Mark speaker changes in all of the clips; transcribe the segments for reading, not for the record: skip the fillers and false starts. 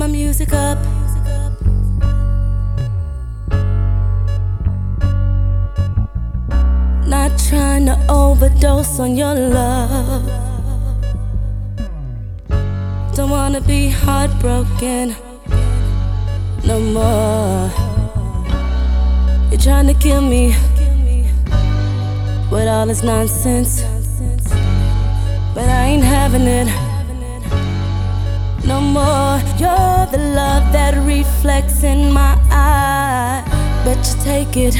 Speaker 1: music up. Not trying to overdose on your love. Don't wanna be heartbroken no more. You're trying to kill me with all this nonsense, but I ain't having it no more. You're the love that reflects in my eye, but you take it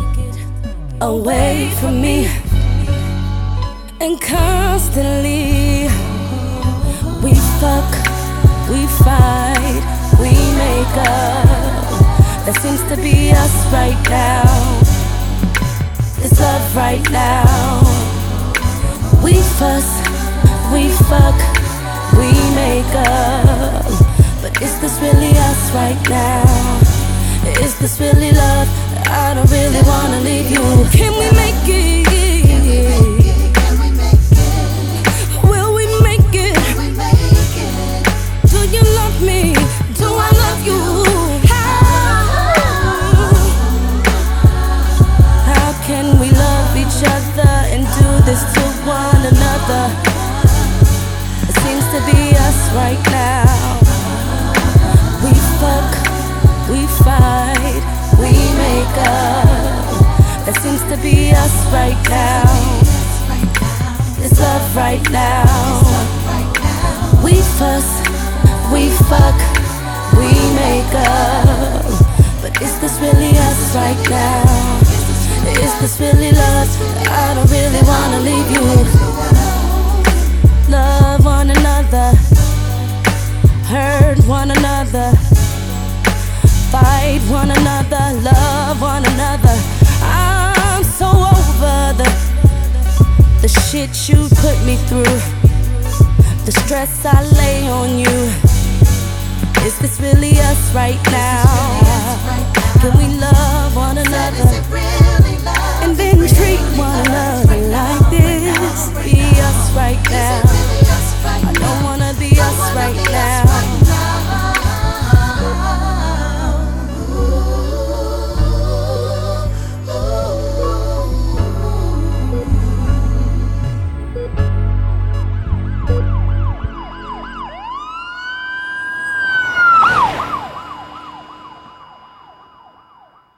Speaker 1: away from me. And constantly we fuck, we fight, we make up. That seems to be us right now. It's love right now. We fuss, we fuck, we make up. But is this really us right now? Is this really love? I don't really wanna leave you. Can we make it? Will we make it? Do you love me? Do I love you? How can we love each other and do this to one another? It seems to be us right now. We fuck, we fight, we make up. That seems to be us right now. It's love right now. We fuss, we fuck, we make up. But is this really us right now? Is this really love? I don't really wanna leave you. Love one another, hurt one another, fight one another, love one another. I'm so over the shit you put me through, the stress I lay on you. Is this really us right now? Can we love one another?